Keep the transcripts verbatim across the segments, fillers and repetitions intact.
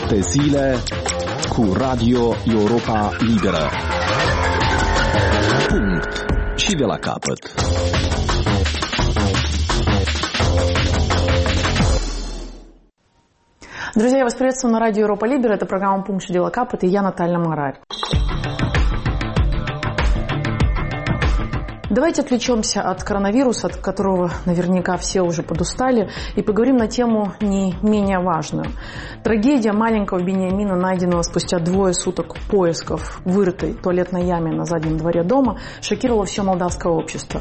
șapte zile cu Radio Europa Liberă. Punct. Și de la capăt. Друзья, я вас приветствую на радио Европа Либера. Это программа «Пункт дела капот» и я Наталья Марарь. Давайте отвлечемся от коронавируса, от которого наверняка все уже подустали, и поговорим на тему не менее важную. Трагедия маленького Бениамина, найденного спустя двое суток поисков в вырытой туалетной яме на заднем дворе дома, шокировала все молдавское общество.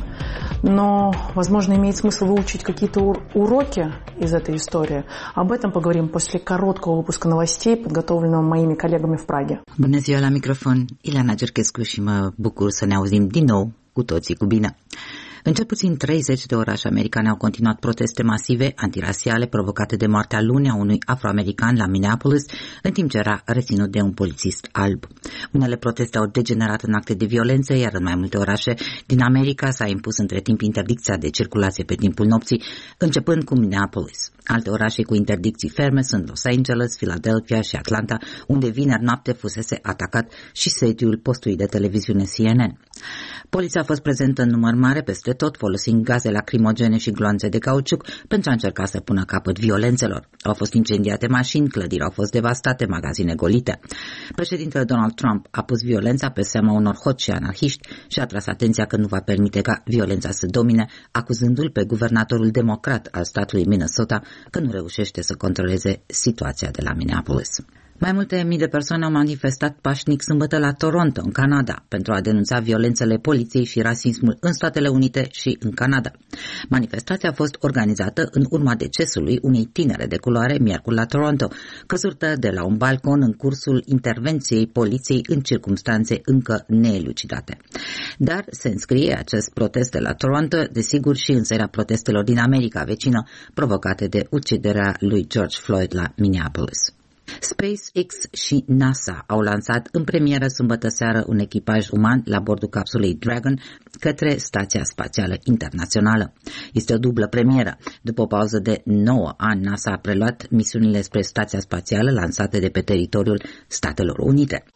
Но, возможно, имеет смысл выучить какие-то уроки из этой истории. Об этом поговорим после короткого выпуска новостей, подготовленного моими коллегами в Праге. Bună ziua, la microfon, Ileana Gerchescu și mă bucur să ne auzim din nou cu toții cu bine. În cel puțin treizeci de orașe americane au continuat proteste masive antirasiale provocate de moartea luni a unui afroamerican la Minneapolis, în timp ce era reținut de un polițist alb. Unele proteste au degenerat în acte de violență, iar în mai multe orașe din America s-a impus între timp interdicția de circulație pe timpul nopții, începând cu Minneapolis. Alte orașe cu interdicții ferme sunt Los Angeles, Philadelphia și Atlanta, unde vineri noapte fusese atacat și sediul postului de televiziune C N N. Poliția a fost prezentă în număr mare peste tot, folosind gaze lacrimogene și gloanțe de cauciuc pentru a încerca să pună capăt violențelor. Au fost incendiate mașini, clădiri au fost devastate, magazine golite. Președintele Donald Trump a pus violența pe seama unor hoți și anarhiști și a tras atenția că nu va permite ca violența să domine, acuzându-l pe guvernatorul democrat al statului Minnesota că nu reușește să controleze situația de la Minneapolis. Mai multe mii de persoane au manifestat pașnic sâmbătă la Toronto, în Canada, pentru a denunța violențele poliției și rasismul în Statele Unite și în Canada. Manifestația a fost organizată în urma decesului unei tinere de culoare miercuri la Toronto, căzută de la un balcon în cursul intervenției poliției în circumstanțe încă neelucidate. Dar se înscrie acest protest de la Toronto, desigur, și în seria protestelor din America vecină, provocate de uciderea lui George Floyd la Minneapolis. SpaceX și NASA au lansat în premieră sâmbătă seară un echipaj uman la bordul capsulei Dragon către Stația Spațială Internațională. Este o dublă premieră. După o pauză de nouă ani, NASA a preluat misiunile spre Stația Spațială lansate de pe teritoriul Statelor Unite.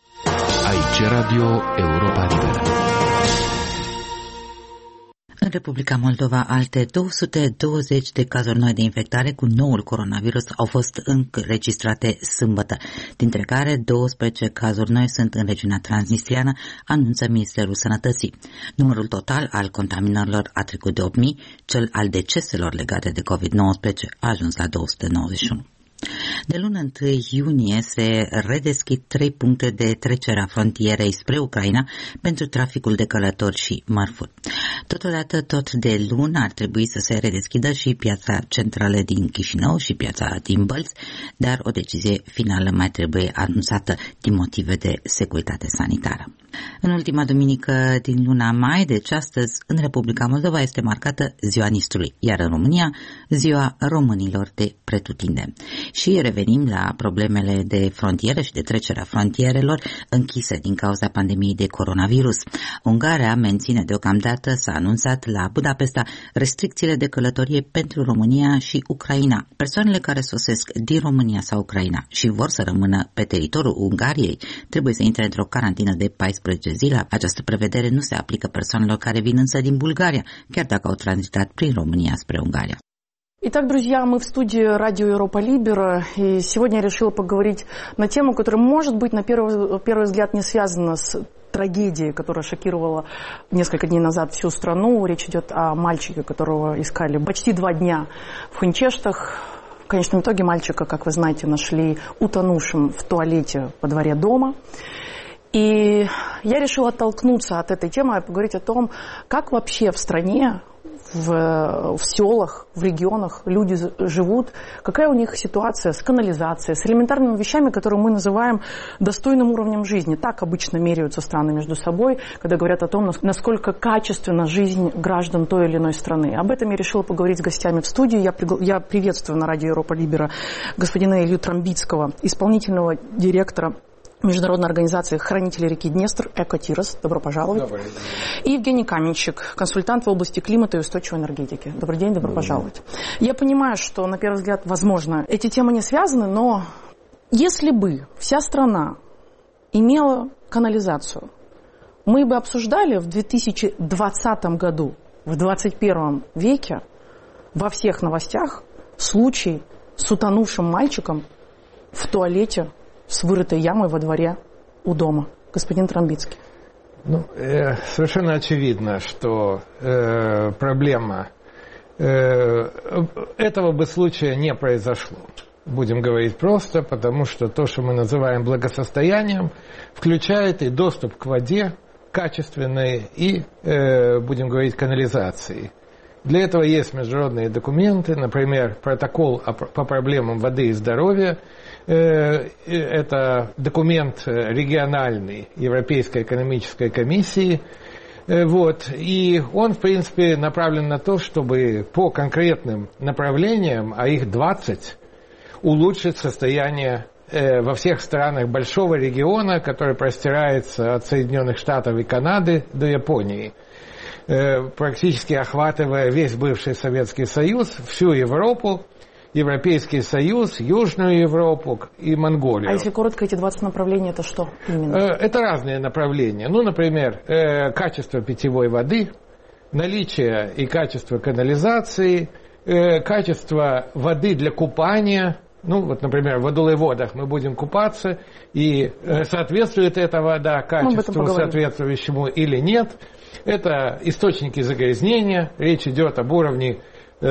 Aici Radio Europa Liberă. În Republica Moldova, alte două sute douăzeci de cazuri noi de infectare cu noul coronavirus au fost înregistrate sâmbătă, dintre care douăsprezece cazuri noi sunt în regiunea transnistriană, anunță Ministerul Sănătății. Numărul total al contaminărilor a trecut de opt mii, cel al deceselor legate de covid nouăsprezece a ajuns la două sute nouăzeci și unu. De luna întâi iunie se redeschid trei puncte de trecere a frontierei spre Ucraina pentru traficul de călători și mărfuri. Totodată, tot de lună ar trebui să se redeschidă și piața centrală din Chișinău și piața din Bălți, dar o decizie finală mai trebuie anunțată din motive de securitate sanitară. În ultima duminică din luna mai, deci astăzi, în Republica Moldova este marcată Ziua Nistrului, iar în România Ziua Românilor de pretutindeni. Și revenim la problemele de frontieră și de trecerea frontierelor închise din cauza pandemiei de coronavirus. Ungaria menține deocamdată, s-a anunțat la Budapesta, restricțiile de călătorie pentru România și Ucraina. Persoanele care sosesc din România sau Ucraina și vor să rămână pe teritoriul Ungariei trebuie să intre într-o carantină de paisprezece zile. Această prevedere nu se aplică persoanelor care vin însă din Bulgaria, chiar dacă au tranzitat prin România spre Ungaria. Итак, друзья, мы в студии радио Европа Либера, и сегодня я решила поговорить на тему, которая, может быть, на первый, первый взгляд не связана с трагедией, которая шокировала несколько дней назад всю страну. Речь идет о мальчике, которого искали почти два дня в Хунчештах. В конечном итоге мальчика, как вы знаете, нашли утонувшим в туалете во дворе дома. И я решила оттолкнуться от этой темы и поговорить о том, как вообще в стране, в, в селах, в регионах люди живут, какая у них ситуация с канализацией, с элементарными вещами, которые мы называем достойным уровнем жизни. Так обычно меряются страны между собой, когда говорят о том, насколько качественна жизнь граждан той или иной страны. Об этом я решила поговорить с гостями в студии. Я, пригла... я приветствую на радио Европа Либера господина Илью Трамбицкого, исполнительного директора Международной организации «Хранители реки Днестр» «Экотирос». Добро пожаловать. Добрый день. И Евгений Каменщик, консультант в области климата и устойчивой энергетики. Добрый день, добро Добрый пожаловать. День. Я понимаю, что на первый взгляд, возможно, эти темы не связаны, но Если бы вся страна имела канализацию, мы бы обсуждали в две тысячи двадцатом году, в двадцать первом веке, во всех новостях случай с утонувшим мальчиком в туалете с вырытой ямой во дворе у дома. Господин Тромбицкий. Ну, э, совершенно очевидно, что э, проблема э, этого бы случая не произошло. Будем говорить просто, потому что то, что мы называем благосостоянием, включает и доступ к воде качественной и, э, будем говорить, канализации. Для этого есть международные документы, например, протокол по проблемам воды и здоровья. Э, это документ региональный Европейской экономической комиссии. Э, вот, и он, в принципе, направлен на то, чтобы по конкретным направлениям, а их двадцать, улучшить состояние э, во всех странах большого региона, который простирается от Соединенных Штатов и Канады до Японии, э, практически охватывая весь бывший Советский Союз, всю Европу, Европейский Союз, Южную Европу и Монголию. А если коротко, эти двадцать направлений, это что именно? Э, это разные направления. Ну, например, э, качество питьевой воды, наличие и качество канализации, э, качество воды для купания. Ну, вот, например, в водолеводах мы будем купаться, и э, соответствует эта вода качеству соответствующему или нет. Это источники загрязнения. Речь идет об уровне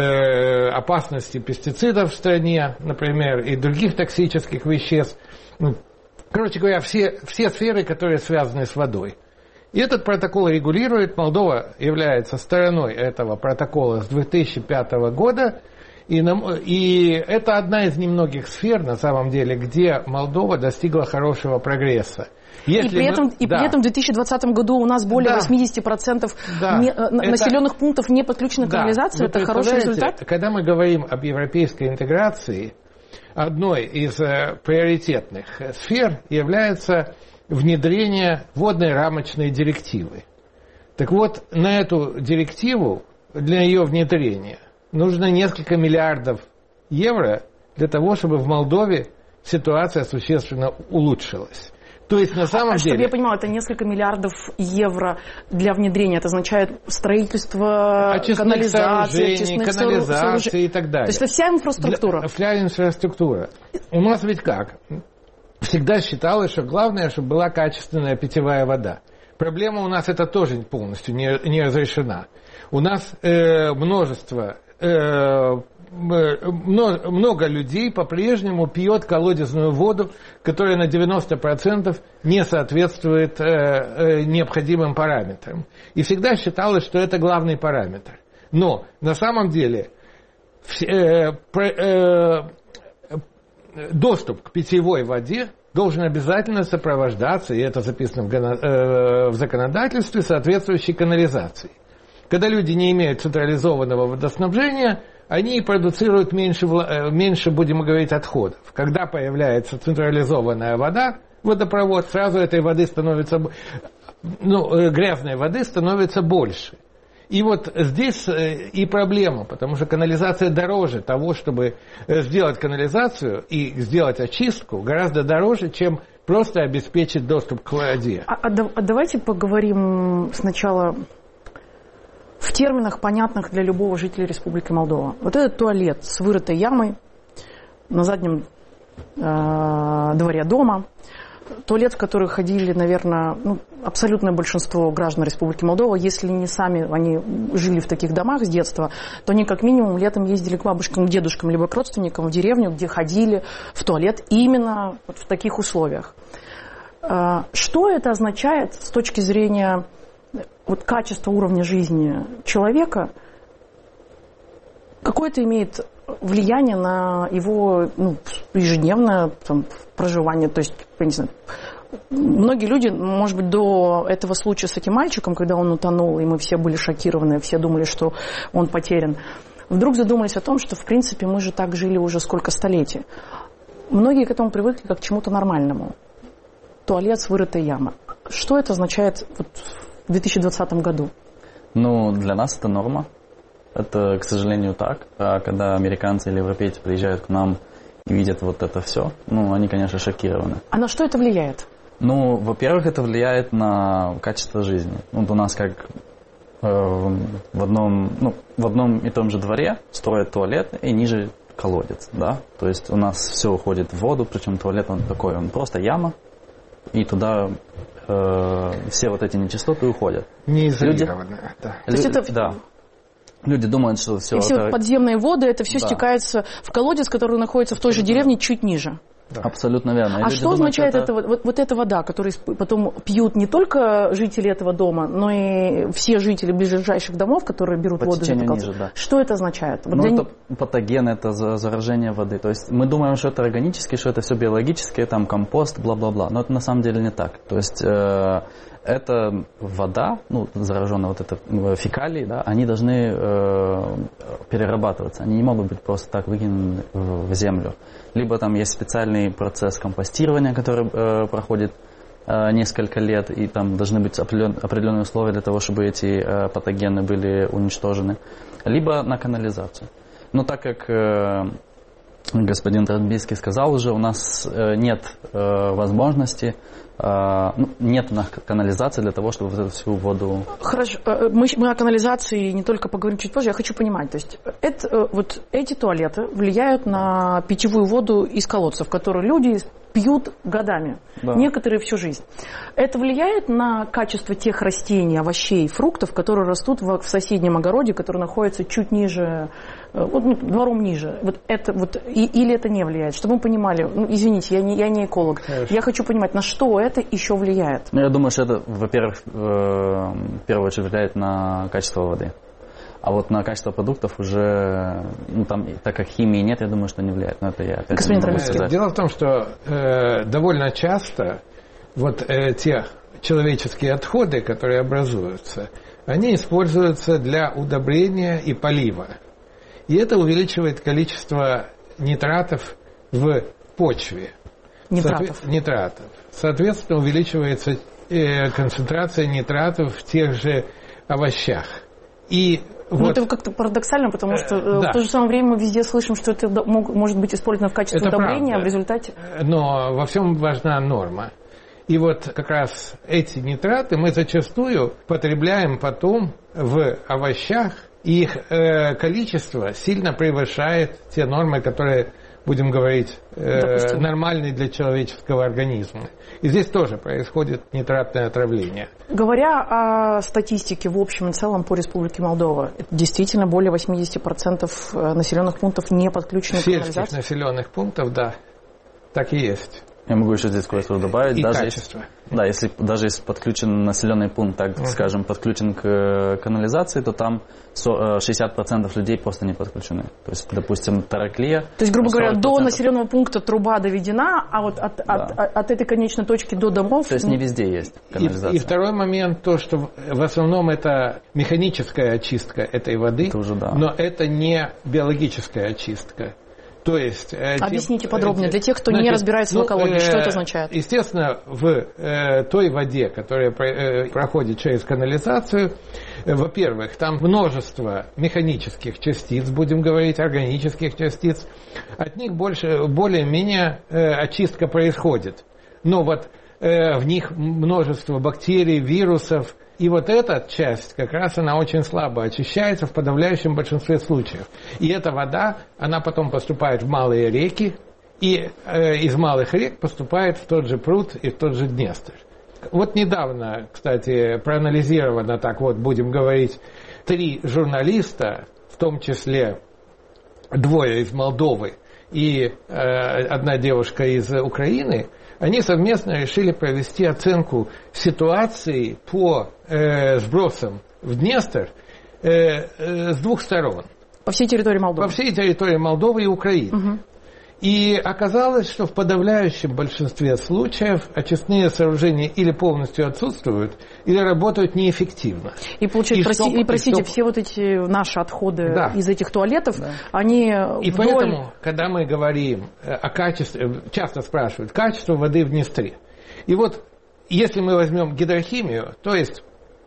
э, опасности пестицидов в стране, например, и других токсических веществ. Ну, короче говоря, все, все сферы, которые связаны с водой. И этот протокол регулирует. Молдова является стороной этого протокола с две тысячи пятого года. И, и это одна из немногих сфер, на самом деле, где Молдова достигла хорошего прогресса. Если и при, мы, этом, и да. при этом в две тысячи двадцатом году у нас более да. восемьдесят процентов да. не, это, населенных пунктов не подключены к да. канализации. Это хороший результат? Когда мы говорим об европейской интеграции, одной из э, приоритетных сфер является внедрение водной рамочной директивы. Так вот, на эту директиву, для ее внедрения, нужно несколько миллиардов евро для того, чтобы в Молдове ситуация существенно улучшилась. То есть, на самом а, деле... Чтобы я понимала, это несколько миллиардов евро для внедрения. Это означает строительство очистных канализации, очистных канализации сооружений и так далее. То есть, это вся инфраструктура? Для, вся инфраструктура. У нас ведь как? Всегда считалось, что главное, чтобы была качественная питьевая вода. Проблема у нас это тоже полностью не, не разрешена. У нас э, множество... много людей по-прежнему пьет колодезную воду, которая на девяносто процентов не соответствует необходимым параметрам. И всегда считалось, что это главный параметр. Но на самом деле доступ к питьевой воде должен обязательно сопровождаться, и это записано в законодательстве, соответствующей канализацией. Когда люди не имеют централизованного водоснабжения, они продуцируют меньше, меньше, будем говорить, отходов. Когда появляется централизованная вода, водопровод, сразу этой воды становится, ну, грязной воды становится больше. И вот здесь и проблема, потому что канализация дороже того, чтобы сделать канализацию и сделать очистку, гораздо дороже, чем просто обеспечить доступ к воде. А, а давайте поговорим сначала... в терминах, понятных для любого жителя Республики Молдова. Вот этот туалет с вырытой ямой на заднем э, дворе дома. Туалет, в который ходили, наверное, ну, абсолютное большинство граждан Республики Молдова. Если не сами они жили в таких домах с детства, то они как минимум летом ездили к бабушкам, к дедушкам, либо к родственникам в деревню, где ходили в туалет именно вот в таких условиях. Э, что это означает с точки зрения... вот качество уровня жизни человека, какое-то имеет влияние на его ну, ежедневное там, проживание. То есть, я не знаю, многие люди, может быть, до этого случая с этим мальчиком, когда он утонул, и мы все были шокированы, все думали, что он потерян, вдруг задумались о том, что, в принципе, мы же так жили уже сколько столетий. Многие к этому привыкли как к чему-то нормальному. Туалет с вырытой ямой. Что это означает вот, в две тысячи двадцатом году? Ну, для нас это норма. Это, к сожалению, так. А когда американцы или европейцы приезжают к нам и видят вот это все, ну, они, конечно, шокированы. А на что это влияет? Ну, во-первых, это влияет на качество жизни. Вот у нас как э, в, одном, ну, в одном и том же дворе строят туалет и ниже колодец, да? То есть у нас все уходит в воду, причем туалет он такой, он просто яма, и туда э, все вот эти нечистоты уходят. Неизолированные, да. То есть это... Да. Люди думают, что все... И все это... подземные воды, это все да. стекается в колодец, который находится в той же деревне чуть ниже. Да. Абсолютно верно. И а что думают, означает это... это, вот, вот эта вода, которую потом пьют не только жители этого дома, но и все жители ближайших домов, которые берут по воду из этого ниже, да. Что это означает? Вот ну, для... это патоген, это заражение воды. То есть мы думаем, что это органически, что это все биологическое, там компост, бла-бла-бла. Но это на самом деле не так. То есть э, это вода, ну, зараженная вот это фекалии, да, они должны э, перерабатываться. Они не могут быть просто так выкинуты в землю. Либо там есть специальный процесс компостирования, который э, проходит э, несколько лет, и там должны быть определен, определенные условия для того, чтобы эти э, патогены были уничтожены. Либо на канализацию. Но так как э, господин Транбийский сказал уже, у нас э, нет э, возможности, э, ну, нет на канализации для того, чтобы вот эту всю воду... Хорошо, мы, мы о канализации не только поговорим чуть позже, я хочу понимать, то есть это, вот эти туалеты влияют на питьевую воду из колодцев, которые люди пьют годами, да. Некоторые всю жизнь. Это влияет на качество тех растений, овощей, фруктов, которые растут в, в соседнем огороде, который находится чуть ниже, вот, ну, двором ниже. Вот это, вот, и, или это не влияет? Чтобы мы понимали, ну, извините, я не, я не эколог, Конечно. Я хочу понимать, на что это еще влияет? Ну, я думаю, что это, во-первых, в первую очередь влияет на качество воды. А вот на качество продуктов уже, ну, там, так как химии нет, я думаю, что не влияет. Но это я опять Господин не могу сказать. Дело в том, что э, довольно часто вот э, те человеческие отходы, которые образуются, они используются для удобрения и полива. И это увеличивает количество нитратов в почве. Нитратов. Соответ... Нитратов. Соответственно, увеличивается э, концентрация нитратов в тех же овощах. И ну, вот. Это как-то парадоксально, потому что э, да. в то же самое время мы везде слышим, что это мог, может быть использовано в качестве это удобрения, правда. А в результате... Но во всем важна норма. И вот как раз эти нитраты мы зачастую потребляем потом в овощах, и их э, количество сильно превышает те нормы, которые, будем говорить, э, нормальные для человеческого организма. И здесь тоже происходит нитратное отравление. Говоря о статистике в общем и целом по Республике Молдова, действительно более восемьдесят процентов населенных пунктов не подключены к канализации? Сельских населенных пунктов, да, так и есть. Я могу еще здесь кое-что добавить. И даже качество. Если, да, если даже если подключен населенный пункт, так uh-huh. скажем, подключен к канализации, то там шестьдесят процентов людей просто не подключены. То есть, допустим, Тараклия... То есть, грубо говоря, до населенного пункта труба доведена, а вот от, да. от, от, от этой конечной точки до домов... То есть, не везде есть канализация. И, и второй момент, то, что в основном это механическая очистка этой воды, это уже, да. но это не биологическая очистка. То есть, объясните тем, подробнее, для тех, кто значит, не разбирается ну, в экологии, что это означает? Естественно, в э, той воде, которая э, проходит через канализацию, э, во-первых, там множество механических частиц, будем говорить, органических частиц, от них больше, более-менее э, очистка происходит. Но вот э, в них множество бактерий, вирусов, и вот эта часть, как раз она очень слабо очищается в подавляющем большинстве случаев. И эта вода, она потом поступает в малые реки, и э, из малых рек поступает в тот же пруд и в тот же Днестр. Вот недавно, кстати, проанализировано, так вот будем говорить, три журналиста, в том числе двое из Молдовы и э, одна девушка из Украины, они совместно решили провести оценку ситуации по э, сбросам в Днестр э, э, с двух сторон. По всей территории Молдовы? По всей территории Молдовы и Украины. Угу. И оказалось, что в подавляющем большинстве случаев очистные сооружения или полностью отсутствуют, или работают неэффективно. И, получается, и, прости, что, и простите, и что... все вот эти наши отходы да. из этих туалетов, да. они И вдоль... поэтому, когда мы говорим о качестве, часто спрашивают, качество воды в Днестре. И вот, если мы возьмем гидрохимию, то есть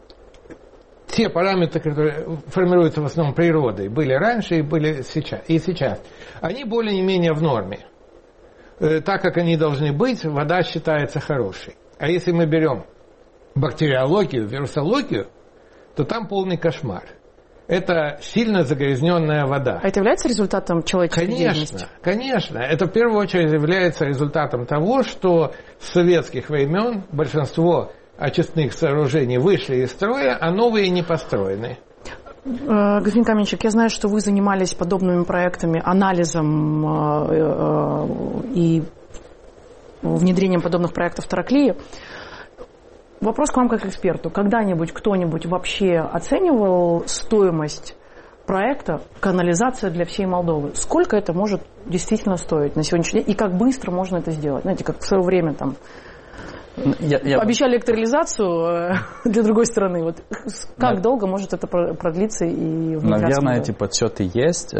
те параметры, которые формируются в основном природой, были раньше и были сейчас, и сейчас, они более-менее в норме. э, так, как они должны быть, вода считается хорошей. А если мы берем бактериологию, вирусологию, то там полный кошмар. Это сильно загрязненная вода. А это является результатом человеческой деятельности? Конечно, конечно. Это в первую очередь является результатом того, что с советских времен большинство очистных сооружений вышли из строя, а новые не построены. Господин Каменщик, я знаю, что вы занимались подобными проектами, анализом и внедрением подобных проектов в Тараклии. Вопрос к вам как эксперту. Когда-нибудь кто-нибудь вообще оценивал стоимость проекта «Канализация для всей Молдовы»? Сколько это может действительно стоить на сегодняшний день? И как быстро можно это сделать? Знаете, как в свое время там я, я... обещали электролизацию для другой страны. Вот как да. долго может это продлиться и внедряться? Наверное, эти подсчеты есть.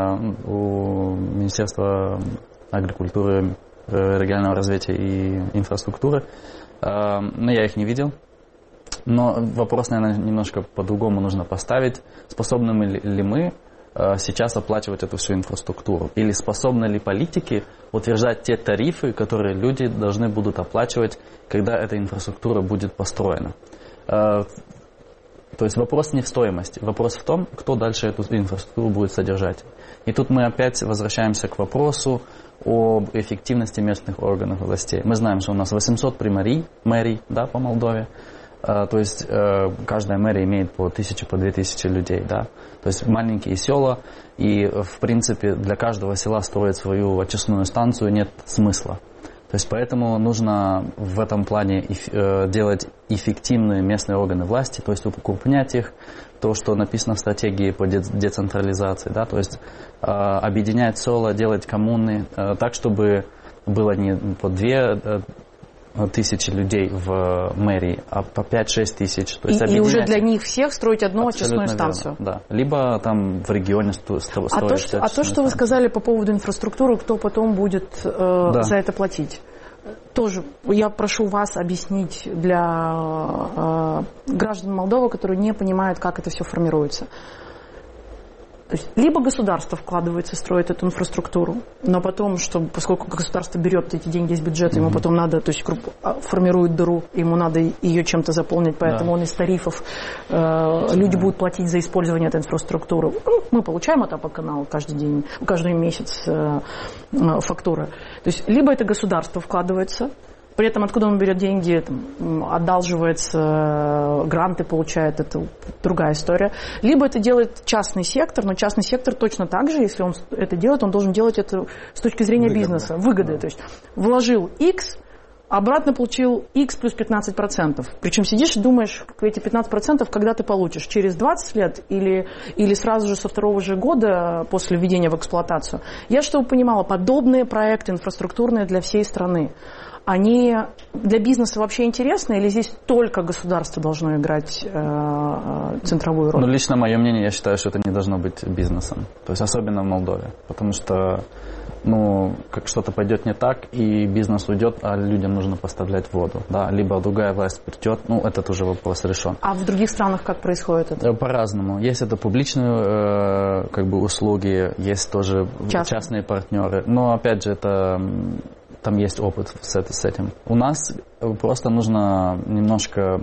У Министерства агрокультуры, регионального развития и инфраструктуры. Но я их не видел. Но вопрос, наверное, немножко по-другому нужно поставить. Способны ли мы сейчас оплачивать эту всю инфраструктуру? Или способны ли политики утверждать те тарифы, которые люди должны будут оплачивать, когда эта инфраструктура будет построена? То есть вопрос не в стоимости. Вопрос в том, кто дальше эту инфраструктуру будет содержать. И тут мы опять возвращаемся к вопросу об эффективности местных органов властей. Мы знаем, что у нас восемьсот примарий, мэрий, да, по Молдове. А, то есть а, каждая мэрия имеет по тысяче, по две тысячи людей, да. То есть маленькие села, и в принципе для каждого села строить свою очистную станцию нет смысла. То есть поэтому нужно в этом плане э, делать эффективные местные органы власти, то есть укрупнять их, то, что написано в стратегии по децентрализации, да, то есть э, объединять села, делать коммуны, э, так, чтобы было не по две э, тысячи людей в мэрии, а по пять-шесть тысяч. То есть и, и уже для них всех строить одну очистную станцию. Да. Либо там в регионе строить. А то, что, а то, что вы сказали по поводу инфраструктуры, кто потом будет э, да. за это платить? Тоже я прошу вас объяснить для э, граждан Молдовы, которые не понимают, как это все формируется. То есть либо государство вкладывается, строит эту инфраструктуру, но потом, чтобы, поскольку государство берет эти деньги из бюджета, ему mm-hmm. потом надо, то есть формирует дыру, ему надо ее чем-то заполнить, поэтому да. он из тарифов, э, люди будут платить за использование этой инфраструктуры. Ну, мы получаем это по каналу каждый день, каждый месяц э, э, фактуры. То есть либо это государство вкладывается, при этом откуда он берет деньги, там, одалживается, гранты получает, это другая история. Либо это делает частный сектор, но частный сектор точно так же, если он это делает, он должен делать это с точки зрения выгодно. Бизнеса, выгоды. Да. То есть вложил X, обратно получил X плюс пятнадцать процентов. Причем сидишь и думаешь, эти пятнадцать процентов когда ты получишь? Через двадцать лет или, или сразу же со второго же года после введения в эксплуатацию? Я чтобы понимала, подобные проекты инфраструктурные для всей страны, они для бизнеса вообще интересны или здесь только государство должно играть э, центровую роль? Ну, лично мое мнение, я считаю, что это не должно быть бизнесом. То есть особенно в Молдове. Потому что ну, как что-то пойдет не так, и бизнес уйдет, а людям нужно поставлять воду. Да? Либо другая власть придет, ну, этот уже вопрос решен. А в других странах как происходит это? По-разному. Есть это публичные э, как бы услуги, есть тоже Частные. частные партнеры. Но, опять же, это... Там есть опыт с этим. У нас просто нужно немножко...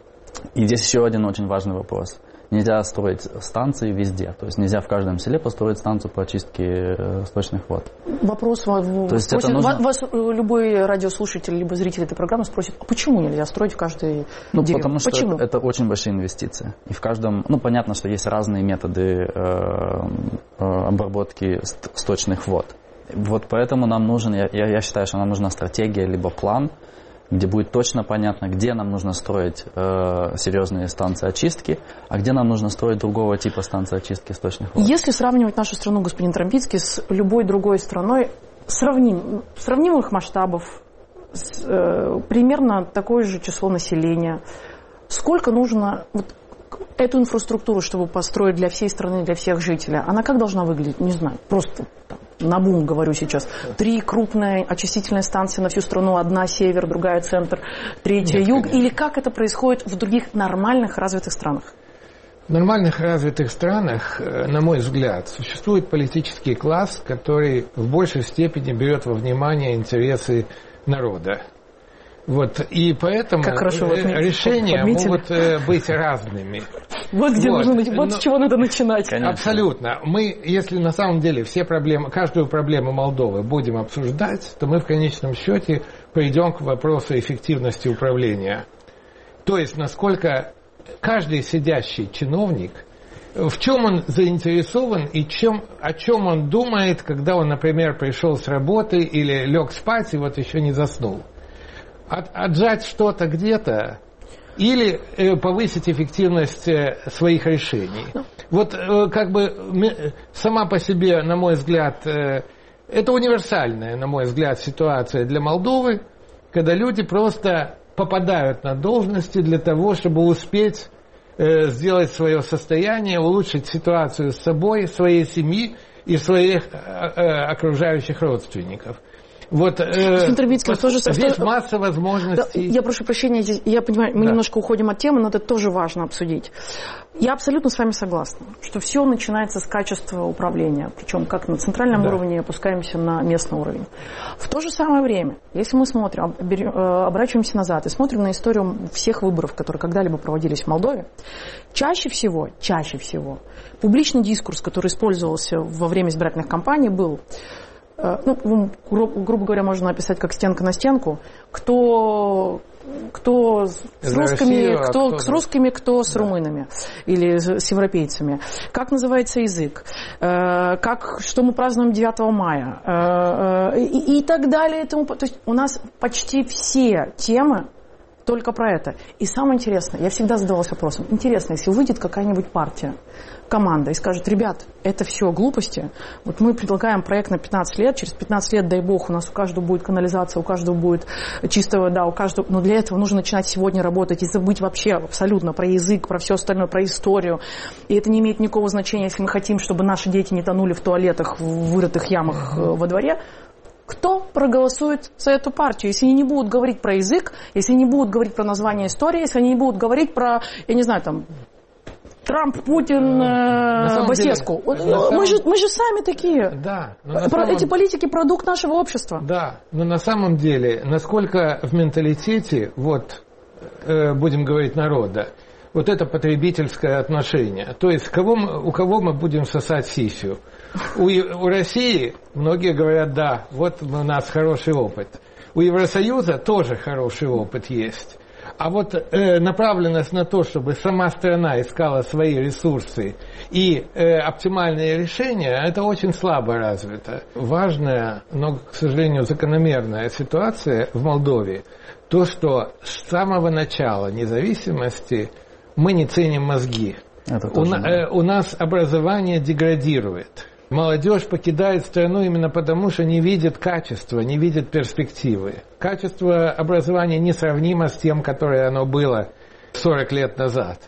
И здесь еще один очень важный вопрос. Нельзя строить станции везде. То есть нельзя в каждом селе построить станцию по очистке сточных вод. Вопрос То есть спросит, это нужно... вас любой радиослушатель либо зритель этой программы спросит, а почему нельзя строить в каждой ну, деревне? Потому что почему? Это, это очень большие инвестиции. И в каждом... Ну, понятно, что есть разные методы э, э, обработки сточных вод. Вот поэтому нам нужен, я, я считаю, что нам нужна стратегия, либо план, где будет точно понятно, где нам нужно строить э, серьезные станции очистки, а где нам нужно строить другого типа станции очистки сточных вод. Если сравнивать нашу страну, господин Трамбицкий, с любой другой страной, сравним, сравнимых масштабов, с, э, примерно такое же число населения, сколько нужно... Вот, эту инфраструктуру, чтобы построить для всей страны, для всех жителей, она как должна выглядеть? Не знаю, просто там, набум говорю сейчас. Три крупные очистительные станции на всю страну, одна север, другая центр, третья Нет, юг. Конечно. Или как это происходит в других нормальных развитых странах? В нормальных развитых странах, на мой взгляд, существует политический класс, который в большей степени берет во внимание интересы народа. Вот, и поэтому решения подметили. Могут быть разными. Вот где вот. нужно, вот с чего надо начинать. Конечно. Абсолютно. Мы, если на самом деле все проблемы, каждую проблему Молдовы будем обсуждать, то мы в конечном счете придем к вопросу эффективности управления. То есть, насколько каждый сидящий чиновник, в чем он заинтересован и чем, о чем он думает, когда он, например, пришел с работы или лег спать и вот еще не заснул. От, отжать что-то где-то или э, повысить эффективность э, своих решений. Вот э, как бы м, сама по себе, на мой взгляд, э, это универсальная, на мой взгляд, ситуация для Молдовы, когда люди просто попадают на должности для того, чтобы успеть э, сделать свое состояние, улучшить ситуацию с собой, своей семьи и своих э, э, окружающих родственников. Вот, э, тоже... здесь масса возможностей. Я прошу прощения, здесь, я понимаю, мы да. немножко уходим от темы, но это тоже важно обсудить. Я абсолютно с вами согласна, что все начинается с качества управления, причем как на центральном да. уровне, опускаемся на местный уровень. В то же самое время, если мы смотрим, оборачиваемся назад и смотрим на историю всех выборов, которые когда-либо проводились в Молдове, чаще всего, чаще всего, публичный дискурс, который использовался во время избирательных кампаний, был... Ну, грубо, грубо говоря, можно описать как стенка на стенку. Кто, кто с русскими, Россию, кто, кто с русскими, кто с да. румынами или с европейцами. Как называется язык? Как, что мы празднуем девятого мая? И, и так далее. И тому, то есть у нас почти все темы только про это. И самое интересное, я всегда задавалась вопросом, интересно, если выйдет какая-нибудь партия, команда и скажет, ребят, это все глупости, вот мы предлагаем проект на пятнадцать лет, через пятнадцать лет, дай бог, у нас у каждого будет канализация, у каждого будет чистая вода, у каждого, но для этого нужно начинать сегодня работать и забыть вообще абсолютно про язык, про все остальное, про историю. И это не имеет никакого значения, если мы хотим, чтобы наши дети не тонули в туалетах, в вырытых ямах во дворе. Кто проголосует за эту партию, если они не будут говорить про язык, если они не будут говорить про название истории, если они не будут говорить про, я не знаю, там, Трамп, Путин, э, Басеску. Мы, самом... же, мы же сами такие. Да, Про, самом... Эти политики продукт нашего общества. Да, но на самом деле, насколько в менталитете, вот, э, будем говорить, народа, вот это потребительское отношение. То есть, кого мы, у кого мы будем сосать сисю? У, у России многие говорят, да, вот у нас хороший опыт. У Евросоюза тоже хороший опыт есть. А вот э, направленность на то, чтобы сама страна искала свои ресурсы и э, оптимальные решения, это очень слабо развито. Важная, но, к сожалению, закономерная ситуация в Молдове, то, что с самого начала независимости мы не ценим мозги. У, э, у нас образование деградирует. Молодежь покидает страну именно потому, что не видит качества, не видит перспективы. Качество образования несравнимо с тем, которое оно было сорок лет назад.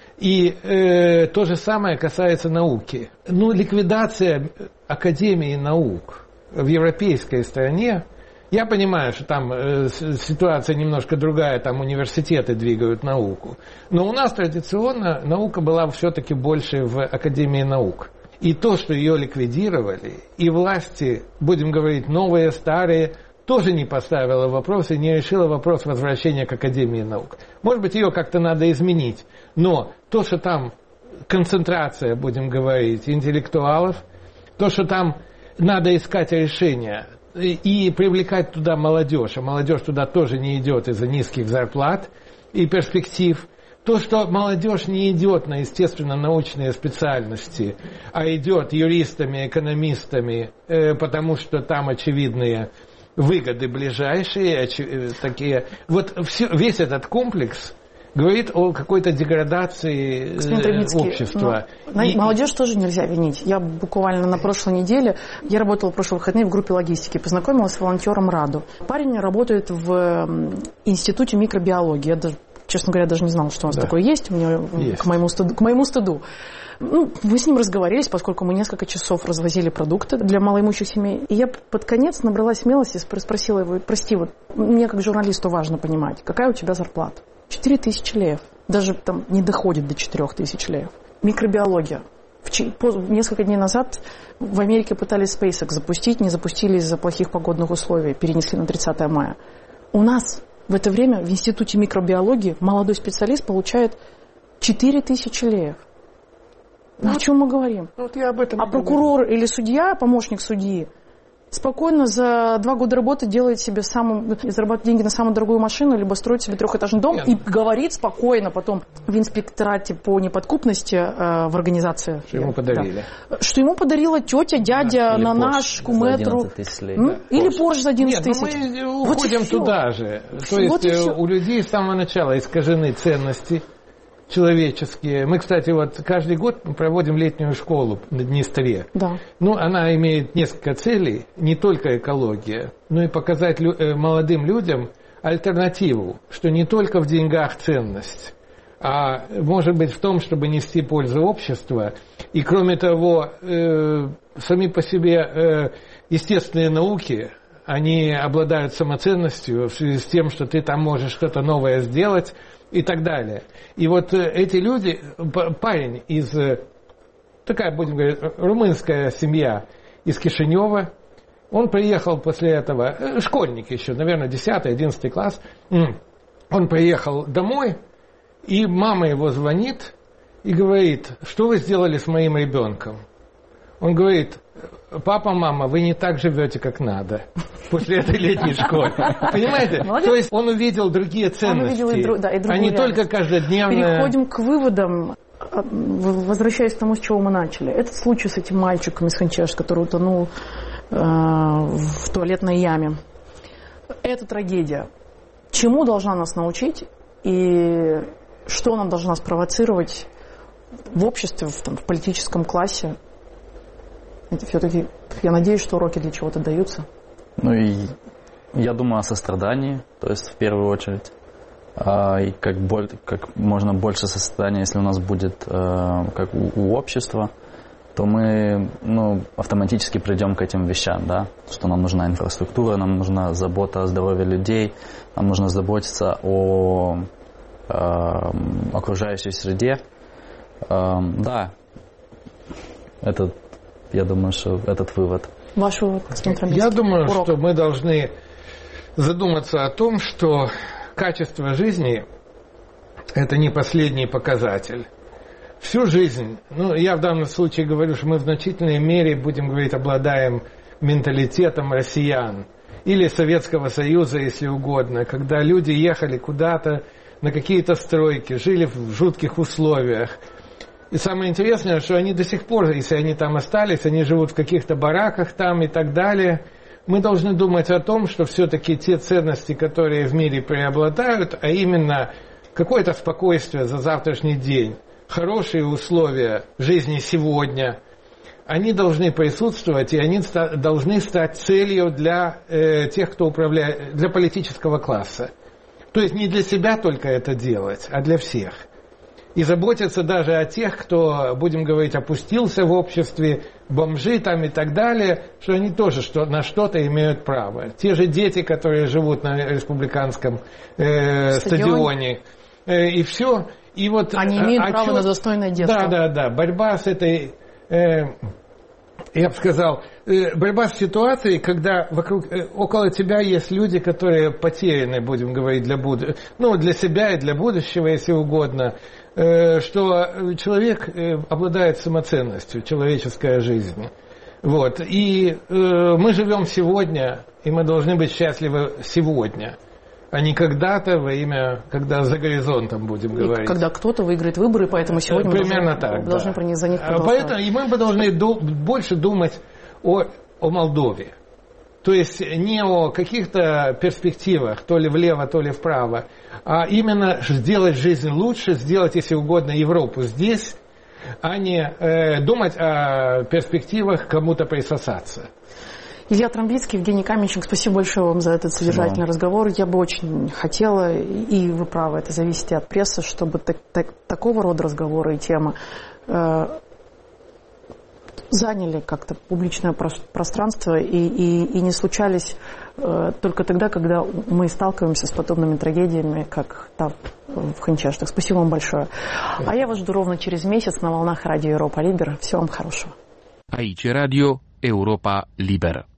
И э, то же самое касается науки. Ну, ликвидация Академии наук в европейской стране, я понимаю, что там э, ситуация немножко другая, там университеты двигают науку. Но у нас традиционно наука была все-таки больше в Академии наук. И то, что ее ликвидировали, и власти, будем говорить, новые, старые, тоже не поставила вопрос и не решила вопрос возвращения к Академии наук. Может быть, ее как-то надо изменить, но то, что там концентрация, будем говорить, интеллектуалов, то, что там надо искать решения и, и привлекать туда молодежь, а молодежь туда тоже не идет из-за низких зарплат и перспектив. То, что молодежь не идет на естественно-научные специальности, а идет юристами, экономистами, э, потому что там очевидные выгоды ближайшие, очи- такие. Вот все, весь этот комплекс говорит о какой-то деградации э, общества. И... Молодежь тоже нельзя винить. Я буквально на прошлой неделе, я работала в прошлые выходные в группе логистики, познакомилась с волонтером Раду. Парень работает в институте микробиологии. Я даже честно говоря, даже не знала, что у нас да. такое есть, мне, есть. К, моему стыду, к моему стыду. Ну, мы с ним разговорились, поскольку мы несколько часов развозили продукты для малоимущих семей. И я под конец набралась смелости и спросила его, прости, вот мне как журналисту важно понимать, какая у тебя зарплата? Четыре тысячи леев. Даже там не доходит до четырех тысяч леев. Микробиология. Несколько дней назад в Америке пытались SpaceX запустить, не запустили из-за плохих погодных условий, перенесли на тридцатое мая. У нас в это время в Институте микробиологии молодой специалист получает четыре тысячи леев. Ну, о чем мы говорим? Вот я об этом а прокурор говорю. Или судья, помощник судьи, спокойно за два года работы делает себе самым, зарабатывает деньги на самую дорогую машину, либо строит себе трехэтажный дом. Нет. И говорит спокойно потом в инспекторате по неподкупности э, в организации. Что ему подарили. Да, что ему подарила тетя, дядя, на наш куметру. Да. Или Порш за одиннадцать тысяч. Нет, мы уходим вот туда же. То вот есть у людей с самого начала искажены ценности человеческие. Мы, кстати, вот каждый год проводим летнюю школу на Днестре. Да. Ну, она имеет несколько целей, не только экология, но и показать лю- молодым людям альтернативу, что не только в деньгах ценность, а может быть в том, чтобы нести пользу обществу. И кроме того, э, сами по себе э, естественные науки, они обладают самоценностью в связи с тем, что ты там можешь что-то новое сделать, и так далее. И вот эти люди, парень из, такая, будем говорить, румынская семья из Кишинева, он приехал после этого, школьник еще, наверное, десятый-одиннадцатый класс, он приехал домой, и мама его звонит и говорит: что вы сделали с моим ребенком? Он говорит: папа, мама, вы не так живете, как надо после этой летней школы. Понимаете? Молодец. То есть он увидел другие ценности, он увидел и друг, да, и а не только каждодневные... Переходим к выводам. Возвращаясь к тому, с чего мы начали. Этот случай с этим мальчиком из Ханчеш, который утонул э, в туалетной яме. Это трагедия. Чему должна нас научить и что нам должна спровоцировать в обществе, в, там, в политическом классе? Это все-таки, я надеюсь, что уроки для чего-то даются. Ну и я думаю о сострадании, то есть в первую очередь. А, и как, боль, как можно больше сострадания, если у нас будет а, как у, у общества, то мы ну, автоматически придем к этим вещам, да? Что нам нужна инфраструктура, нам нужна забота о здоровье людей, нам нужно заботиться о а, окружающей среде. А, да, это, я думаю, что этот вывод. Ваш вывод, господин Трамбийский? Я думаю, Урок. что мы должны задуматься о том, что качество жизни – это не последний показатель. Всю жизнь, ну, я в данном случае говорю, что мы в значительной мере, будем говорить, обладаем менталитетом россиян или Советского Союза, если угодно, когда люди ехали куда-то на какие-то стройки, жили в жутких условиях. И самое интересное, что они до сих пор, если они там остались, они живут в каких-то бараках там и так далее. Мы должны думать о том, что все-таки те ценности, которые в мире преобладают, а именно какое-то спокойствие за завтрашний день, хорошие условия жизни сегодня, они должны присутствовать, и они ста- должны стать целью для э, тех, кто управляет, для политического класса. То есть не для себя только это делать, а для всех. И заботиться даже о тех, кто, будем говорить, опустился в обществе, бомжи там и так далее, что они тоже что, на что-то имеют право. Те же дети, которые живут на республиканском э, стадионе, э, и все. И вот, они имеют а, право чё, на достойное детство. Да, да, да. Борьба с этой... Э, я бы сказал, борьба с ситуацией, когда вокруг, около тебя есть люди, которые потеряны, будем говорить, для буд... ну, для себя и для будущего, если угодно, что человек обладает самоценностью, человеческая жизнь. Вот. И мы живем сегодня, и мы должны быть счастливы сегодня, а не когда-то во имя, когда за горизонтом, будем и говорить. Когда кто-то выиграет выборы, поэтому сегодня примерно мы должны, так, должны да. про них, за них Поэтому и мы бы должны ду- больше думать о, о Молдове. То есть не о каких-то перспективах, то ли влево, то ли вправо, а именно сделать жизнь лучше, сделать, если угодно, Европу здесь, а не э, думать о перспективах кому-то присосаться. Илья Трамбийский, Евгений Каменщик, спасибо большое вам за этот содержательный да. разговор. Я бы очень хотела, и вы правы, это зависит и от прессы, чтобы так, так, такого рода разговоры и темы э, заняли как-то публичное пространство и, и, и не случались э, только тогда, когда мы сталкиваемся с подобными трагедиями, как там в Ханчаштах. Спасибо вам большое. А я вас жду ровно через месяц на волнах радио Европа Либер. Всего вам хорошего. Aici Radio Europa Liberă.